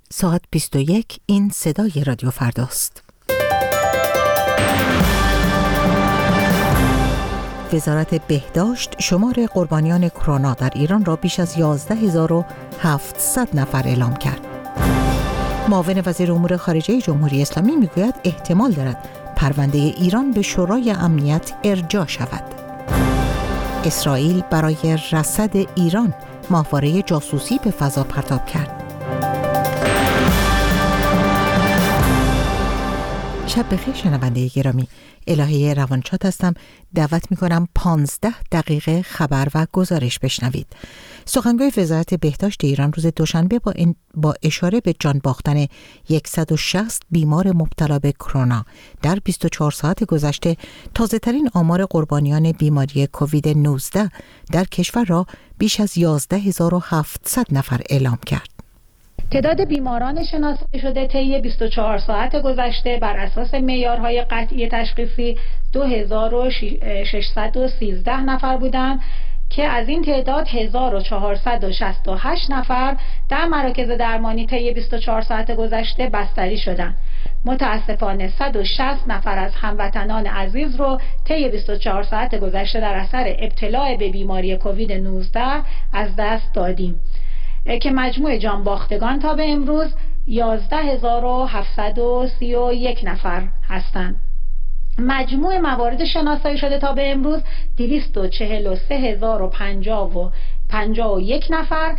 ساعت 21 این صدای رادیو فرداست. وزارت بهداشت شمار قربانیان کرونا در ایران را بیش از 11700 نفر اعلام کرد. معاون وزیر امور خارجه جمهوری اسلامی میگوید احتمال دارد پرونده ایران به شورای امنیت ارجاع شود. اسرائیل برای رصد ایران ماهواره جاسوسی به فضا پرتاب کرد. شب بخیر شنونده گرامی، الهه روانشاد هستم. دعوت میکنم 15 دقیقه خبر و گزارش بشنوید. سخنگوی وزارت بهداشت ایران روز دوشنبه با اشاره به جان باختن 160 بیمار مبتلا به کرونا در 24 ساعت گذشته تازه ترین آمار قربانیان بیماری کووید 19 در کشور را بیش از 11700 نفر اعلام کرد. تعداد بیماران شناسایی شده طی 24 ساعت گذشته بر اساس معیارهای قطعی تشخیصی 2613 نفر بودند که از این تعداد 1468 نفر در مراکز درمانی طی 24 ساعت گذشته بستری شدند. متاسفانه 160 نفر از هموطنان عزیز رو طی 24 ساعت گذشته در اثر ابتلا به بیماری کووید 19 از دست دادیم که مجموع جان باختگان تا به امروز 11731 نفر هستند. مجموع موارد شناسایی شده تا به امروز 243051 نفر.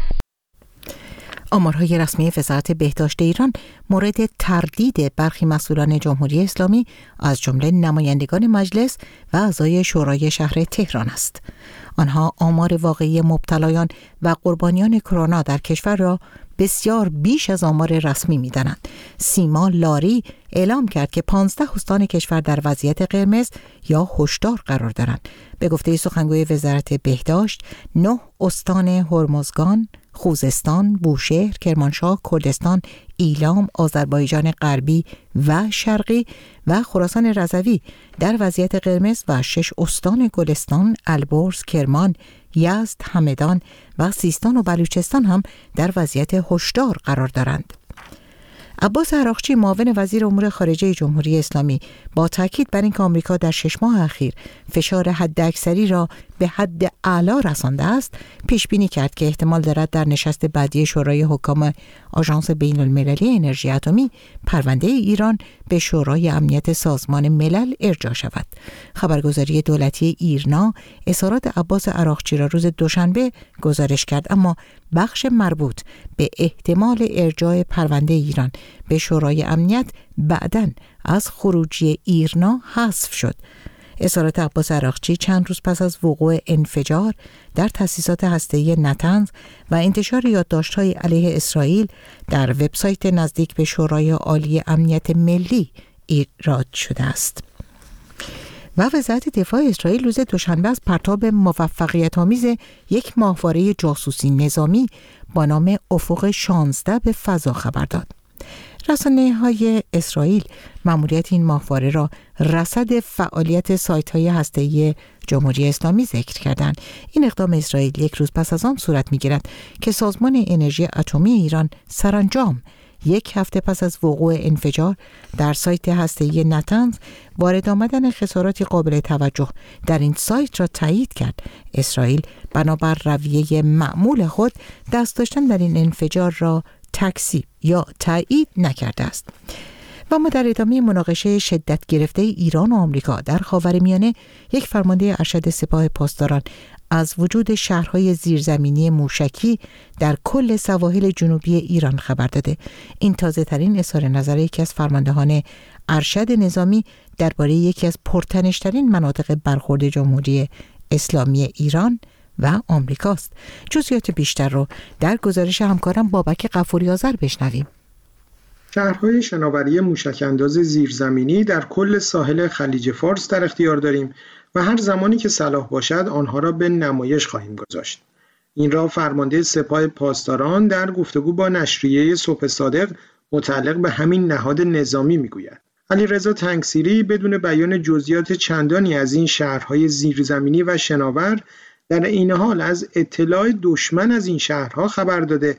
آمارهای رسمی وزارت بهداشت ایران مورد تردید برخی مسئولان جمهوری اسلامی از جمله نمایندگان مجلس و اعضای شورای شهر تهران است. آنها آمار واقعی مبتلایان و قربانیان کرونا در کشور را بسیار بیش از آمار رسمی می‌دانند. سیما لاری اعلام کرد که 15 استان کشور در وضعیت قرمز یا هشدار قرار دارند. به گفته سخنگوی وزارت بهداشت، 9 استان هرمزگان، خوزستان، بوشهر، کرمانشاه، کردستان، ایلام، آذربایجان غربی و شرقی و خراسان رضوی در وضعیت قرمز و 6 استان گلستان، البرز، کرمان، یزد، همدان و سیستان و بلوچستان هم در وضعیت هشدار قرار دارند. عباس عراقچی معاون وزیر امور خارجه جمهوری اسلامی با تاکید بر اینکه آمریکا در 6 ماه اخیر فشار حداکثری را به حد اعلا رسانده است، پیش بینی کرد که احتمال دارد در نشست بعدی شورای حکام آژانس بین‌المللی انرژی اتمی پرونده ایران به شورای امنیت سازمان ملل ارجاع شود. خبرگزاری دولتی ایرنا اظهارات عباس عراقچی را روز دوشنبه گزارش کرد، اما بخش مربوط به احتمال ارجاع پرونده ایران به شورای امنیت بعداً از خروجی ایرنا حذف شد. اظهارات عباس عراقچی چند روز پس از وقوع انفجار در تأسیسات هسته‌ای نتنز و انتشار یادداشت‌های علیه اسرائیل در وبسایت نزدیک به شورای عالی امنیت ملی ایراد شده است. و وزارت دفاع اسرائیل روز دوشنبه از پرتاب موفقیت‌آمیز یک ماهواره جاسوسی نظامی با نام افق 16 به فضا خبر داد. رسانه‌های اسرائیل مأموریت این ماهواره را رصد فعالیت سایت‌های هسته‌ای جمهوری اسلامی ذکر کردند. این اقدام اسرائیل یک روز پس از آن صورت می‌گیرد که سازمان انرژی اتمی ایران سرانجام یک هفته پس از وقوع انفجار در سایت هسته‌ای نتنز وارد آمدن خساراتی قابل توجه در این سایت را تایید کرد. اسرائیل بنابر رویه معمول خود دست داشتن در این انفجار را تکذیب یا تایید نکرده است. و ما در ادامه مناقشه شدت گرفته ایران و آمریکا در خاورمیانه، یک فرمانده ارشد سپاه پاسداران از وجود شهرهای زیرزمینی موشکی در کل سواحل جنوبی ایران خبر داده. این تازه ترین اظهار نظر یکی از فرماندهان ارشد نظامی درباره یکی از پرتنش‌ترین مناطق برخورد جمهوری اسلامی ایران و آمریکاست. جزئیات بیشتر رو در گزارش همکارم بابک غفوری آذر بشنویم. شهرهای شناوری موشک‌انداز زیرزمینی در کل ساحل خلیج فارس در اختیار داریم و هر زمانی که صلاح باشد آنها را به نمایش خواهیم گذاشت. این را فرمانده سپاه پاسداران در گفتگو با نشریه صبح صادق متعلق به همین نهاد نظامی میگوید. علیرضا تنگسیری بدون بیان جزئیات چندانی از این شهرهای زیرزمینی و شناور در این حال از اطلاع دشمن از این شهرها خبر داده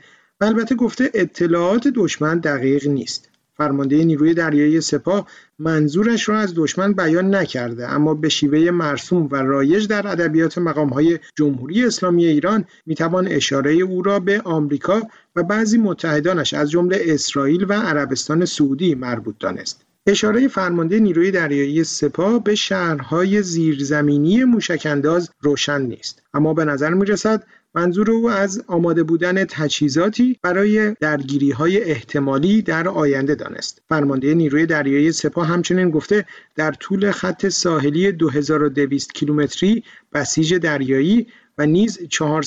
البته گفته اطلاعات دشمن دقیق نیست. فرمانده نیروی دریایی سپاه منظورش را از دشمن بیان نکرده، اما به شیوه مرسوم و رایج در ادبیات مقام‌های جمهوری اسلامی ایران میتوان اشاره او را به آمریکا و بعضی متحدانش از جمله اسرائیل و عربستان سعودی مربوط دانست. اشاره فرمانده نیروی دریایی سپاه به شهرهای زیرزمینی موشک‌انداز روشن نیست، اما به نظر می‌رسد منظور او از آماده بودن تجهیزاتی برای درگیری‌های احتمالی در آینده دانست. فرمانده نیروی دریایی سپاه همچنین گفته در طول خط ساحلی 2200 کیلومتری بسیج دریایی و نیز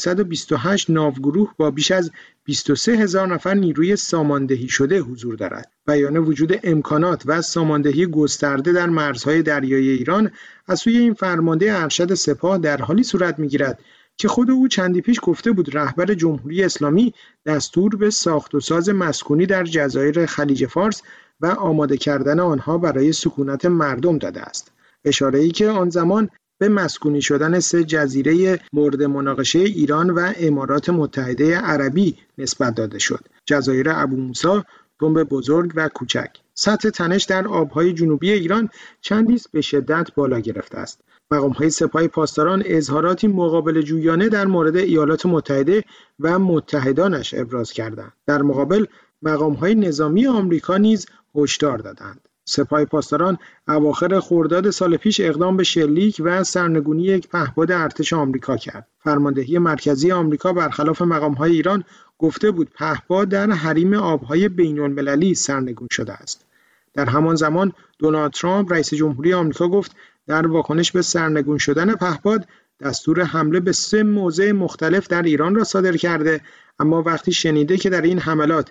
428 ناوگروه با بیش از 23,000 نفر نیروی ساماندهی شده حضور دارد. بیان وجود امکانات و ساماندهی گسترده در مرزهای دریایی ایران از سوی این فرمانده ارشد سپاه در حالی صورت می‌گیرد که خود او چندی پیش گفته بود رهبر جمهوری اسلامی دستور به ساخت و ساز مسکونی در جزایر خلیج فارس و آماده کردن آنها برای سکونت مردم داده است. اشاره‌ای که آن زمان به مسکونی شدن 3 جزیره مورد مناقشه ایران و امارات متحده عربی نسبت داده شد: جزایر ابو موسی، بمب بزرگ و کوچک. سطح تنش در آبهای جنوبی ایران چندیست به شدت بالا گرفته است. مقام‌های سپاه پاسداران اظهاراتی مقابل جویانه در مورد ایالات متحده و متحدانش ابراز کردند. در مقابل مقام‌های نظامی آمریکا نیز هشدار دادند. سپاه پاسداران اواخر خرداد سال پیش اقدام به شلیک و سرنگونی یک پهپاد ارتش آمریکا کرد. فرماندهی مرکزی آمریکا برخلاف مقام‌های ایران گفته بود پهپاد در حریم آب‌های بین‌المللی سرنگون شده است. در همان زمان دونالد ترامپ رئیس جمهوری آمریکا گفت در واکنش به سرنگون شدن پهپاد دستور حمله به 3 موضع مختلف در ایران را صادر کرده، اما وقتی شنیده که در این حملات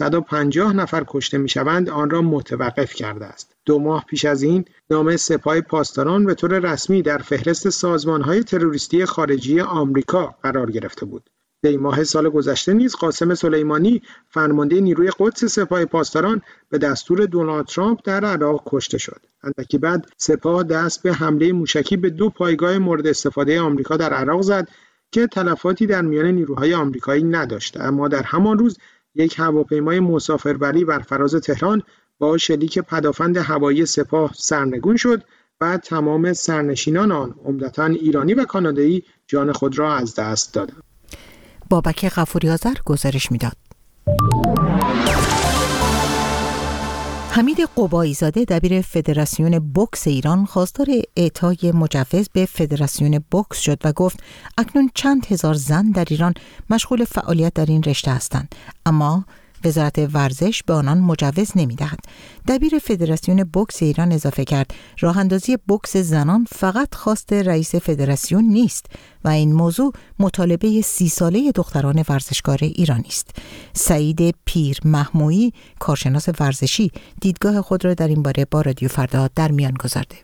150 نفر کشته می‌شوند آن را متوقف کرده است. 2 ماه پیش از این نام سپاه پاسداران به طور رسمی در فهرست سازمان‌های تروریستی خارجی آمریکا قرار گرفته بود. دی ماه سال گذشته نیز قاسم سلیمانی فرمانده نیروی قدس سپاه پاسداران به دستور دونالد ترامپ در عراق کشته شد. اندکی بعد سپاه دست به حمله موشکی به 2 پایگاه مورد استفاده آمریکا در عراق زد که تلفاتی در میان نیروهای آمریکایی نداشت، اما در همان روز یک هواپیمای مسافربری بر فراز تهران با شلیک پدافند هوایی سپاه سرنگون شد و تمام سرنشینان آن عمدتاً ایرانی و کانادایی جان خود را از دست دادند. بابک غفوری آذر گزارش میداد. حمید قبایی‌زاده دبیر فدراسیون بوکس ایران خواستار اعطای مجوز به فدراسیون بوکس شد و گفت اکنون چند هزار زن در ایران مشغول فعالیت در این رشته هستند، اما وزارت ورزش به آنان مجوز نمی‌دهد. دبیر فدراسیون بوکس ایران اضافه کرد راه اندازی بوکس زنان فقط خواست رئیس فدراسیون نیست و این موضوع مطالبه 30 ساله دختران ورزشکار ایرانی است. سعید پیر محمویی کارشناس ورزشی دیدگاه خود را در این باره با رادیو فردا در میان گذارده.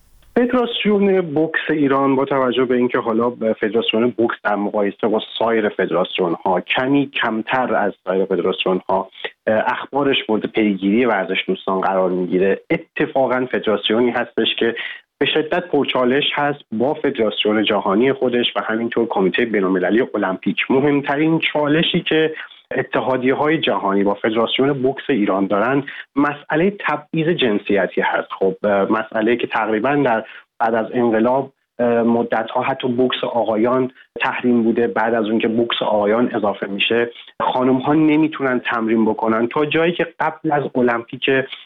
فدراسیون بوکس ایران با توجه به اینکه حالا فدراسیون بوکس در مقایسه با سایر فدراسیون ها کمی کمتر از سایر فدراسیون ها اخبارش مورد پیگیری ورزش دوستان قرار میگیره، اتفاقا فدراسیونی هستش که به شدت پرچالش هست با فدراسیون جهانی خودش و همینطور کمیته بین‌المللی المپیک. مهمترین چالشی که اتحادیه‌های جهانی با فدراسیون بوکس ایران دارن مسئله تبعیض جنسیتی هست. خب مسئله که تقریبا بعد از انقلاب مدت‌ها حتی بوکس آقایان تحریم بوده، بعد از اون که بوکس آقایان اضافه میشه خانم‌ها نمیتونن تمرین بکنن، تا جایی که قبل از المپیک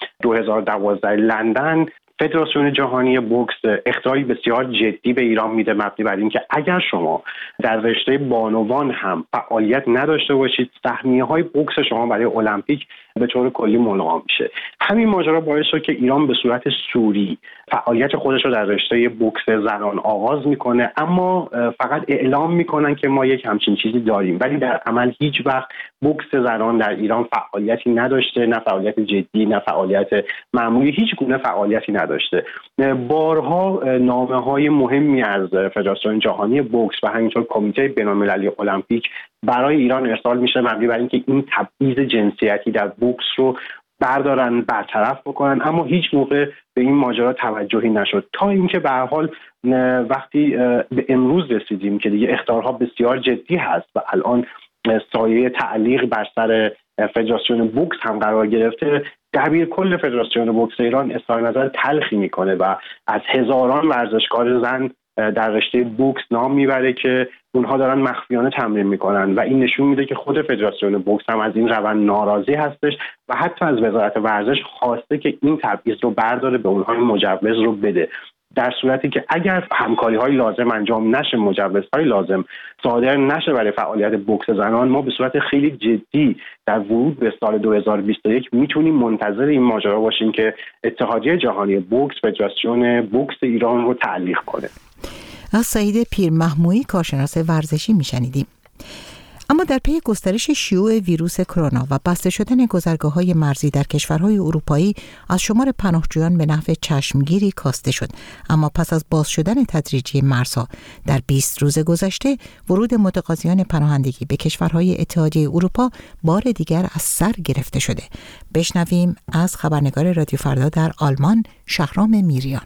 2012 لندن فدراسیون جهانی بوکس اخطاری بسیار جدی به ایران میده مبنی بر اینکه اگر شما در رشته بانوان هم فعالیت نداشته باشید سهمیه‌های بوکس شما برای المپیک به طور کلی ملغا میشه. همین ماجرا باعث شد که ایران به صورت سوری فعالیت خودش رو در رشته بوکس زنان آغاز میکنه، اما فقط اعلام میکنن که ما یک همچین چیزی داریم، ولی در عمل هیچ وقت بوکس زنان در ایران فعالیتی نداشته، نه فعالیت جدی نه فعالیت معمولی، هیچ گونه فعالیتی نداشته. بارها نامه‌های مهمی از فدراسیون جهانی بوکس و همینطور کمیته بین‌المللی المپیک برای ایران ارسال میشه مبنی بر اینکه این تبعیض جنسیتی در بوکس رو بردارن، برطرف بکنن، اما هیچ موقع به این ماجرا توجهی نشد، تا اینکه به هر حال وقتی به امروز رسیدیم که دیگه اخطارها بسیار جدی هست و الان سایه تعلیق بر سر فدراسیون بوکس هم قرار گرفته، دبیر کل فدراسیون بوکس ایران اظهار نظر تلخی میکنه و از هزاران ورزشکار زن در رشته بوکس نام میبره که اونها دارن مخفیانه تمرین میکنن و این نشون میده که خود فدراسیون بوکس هم از این روند ناراضی هستش و حتی از وزارت ورزش خواسته که این تبعیض رو برداره، به اونها مجوز رو بده. در صورتی که اگر همکاری‌های لازم انجام نشه، مجوزهای لازم صادر نشه برای فعالیت بوکس زنان، ما به صورت خیلی جدی در ورود به سال 2021 میتونیم منتظر این ماجرا باشیم که اتحادیه جهانی بوکس فدراسیون بوکس ایران رو تعلیق کنه. از سعید پیرمحمویی کارشناس ورزشی میشنیدیم. اما در پی گسترش شیوع ویروس کرونا و بسته شدن گذرگاه‌های مرزی در کشورهای اروپایی، از شمار پناهجویان به نحو چشمگیری کاسته شد. اما پس از باز شدن تدریجی مرزها در 20 روز گذشته، ورود متقاضیان پناهندگی به کشورهای اتحادیه اروپا بار دیگر از سر گرفته شده. بشنویم از خبرنگار رادیو فردا در آلمان، شهرام میریان.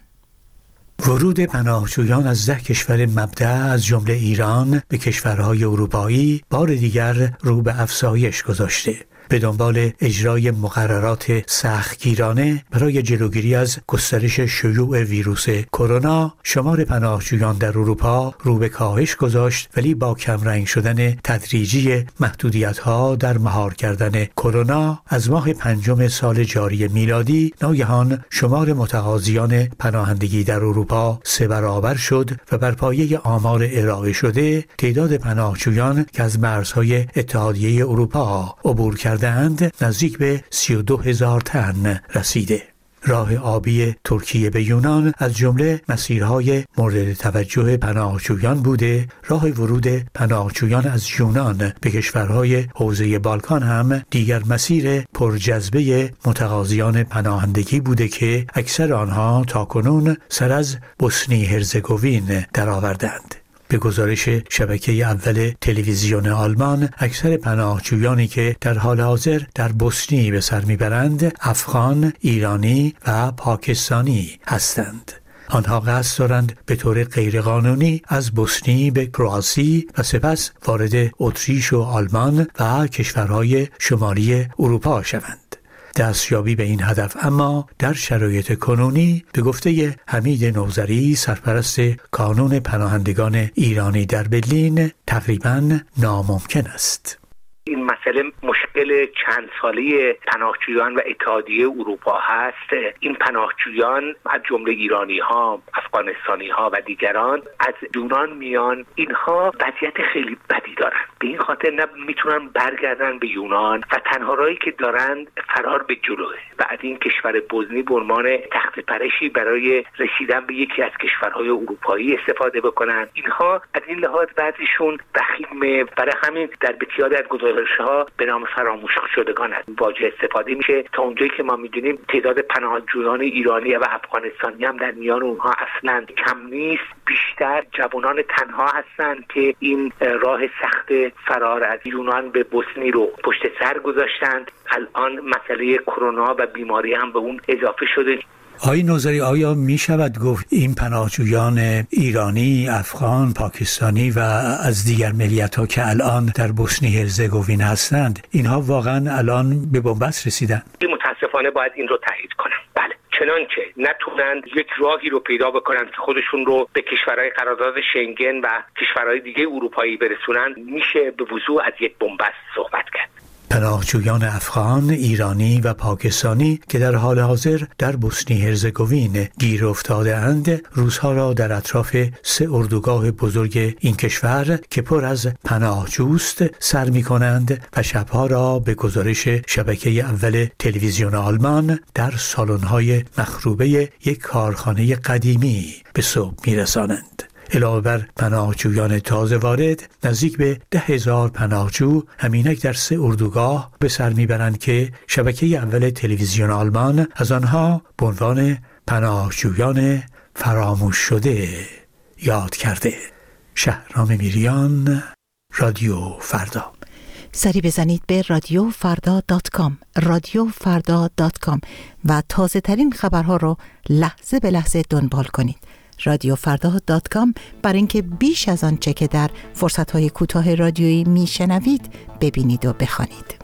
ورود پناهجویان از 10 کشور مبدأ از جمله ایران به کشورهای اروپایی بار دیگر رو به افزایش گذاشته. به دنبال اجرای مقررات سختگیرانه برای جلوگیری از گسترش شیوع ویروس کرونا، شمار پناهجویان در اروپا رو به کاهش گذاشت، ولی با کمرنگ شدن تدریجی محدودیت‌ها در مهار کردن کرونا از ماه پنجم سال جاری میلادی ناگهان شمار متقاضیان پناهندگی در اروپا 3 برابر شد و بر پایه آمار ارائه شده تعداد پناهجویان که از مرزهای اتحادیه اروپا عبور کردند نزدیک به 32,000 تن رسیده. راه آبی ترکیه به یونان از جمله مسیرهای مورد توجه پناهجویان بوده. راه ورود پناهجویان از یونان به کشورهای حوزه بالکان هم دیگر مسیر پرجذبه متقاضیان پناهندگی بوده که اکثر آنها تاکنون سر از بوسنی هرزگوین درآوردند. به گزارش شبکه اول تلویزیون آلمان، اکثر پناهجویانی که در حال حاضر در بوسنی به سر میبرند افغان، ایرانی و پاکستانی هستند. آنها قصد دارند به طور غیرقانونی از بوسنی به کرواسی و سپس وارد اتریش و آلمان و کشورهای شمالی اروپا شوند. دستیابی به این هدف اما در شرایط کنونی به گفته حمید نوذری، سرپرست کانون پناهندگان ایرانی در برلین، تقریباً ناممکن است. این مسئله مشکل چند ساله پناهجویان و اتحادیه اروپا هست. این پناهجویان از جمله ایرانی‌ها، افغانستانی‌ها و دیگران از یونان میان. اینها وضعیت خیلی بدی دارن، به این خاطر نه میتونن برگردن به یونان و تنها راهی که دارن فرار به جلوه و از این کشور بوسنی به عنوان تخت پرشی برای رسیدن به یکی از کشورهای اروپایی استفاده بکنن. اینها از این لحاظ وضعشون وخیمه، برای همین در بسیاری از گزارش‌ها به نام فراموش شدگان از واژه استفاده میشه. تا اونجایی که ما میدونیم تعداد پناهجویان ایرانی و افغانستانی هم در میان اونها اصلا کم نیست. بیشتر جوانان تنها هستند که این راه سخت فرار از یونان به بوسنی رو پشت سر گذاشتند. الان مسئله کرونا و بیماری هم به اون اضافه شده. آقای نوذری، آیا می شود گفت این پناهجویان ایرانی، افغان، پاکستانی و از دیگر ملیت‌ها که الان در بوسنی هرزگوین هستند، اینها واقعا الان به بنبست رسیدن؟ متاسفانه باید این رو تایید کنم. بله، چنانچه نتونند یک راهی رو پیدا بکنن که خودشون رو به کشورهای قرارداد شنگن و کشورهای دیگه اروپایی برسونن، میشه به وضوح از یک بنبست صحبت کرد. پناهجویان افغان، ایرانی و پاکستانی که در حال حاضر در بوسنی هرزگوین گیر افتاده اند، روزها را در اطراف 3 اردوگاه بزرگ این کشور که پر از پناهجوست سر می کنند و شبها را به گزارش شبکه اول تلویزیون آلمان در سالن‌های مخروبه یک کارخانه قدیمی به صبح می رسانند. علاوه بر پناهجویان تازه وارد، نزدیک به 10,000 پناهجو همینک در 3 اردوگاه به سر میبرند که شبکه اول تلویزیون آلمان از آنها به عنوان پناهجویان فراموش شده یاد کرده. شهرام میریان، رادیو فردا. سری بزنید به رادیوفردا.com رادیوفردا.com و تازه ترین خبرها را لحظه به لحظه دنبال کنید. radiofrدا.com برای اینکه بیش از آنچه که در فرصت‌های کوتاه رادیویی میشنوید ببینید و بخوانید.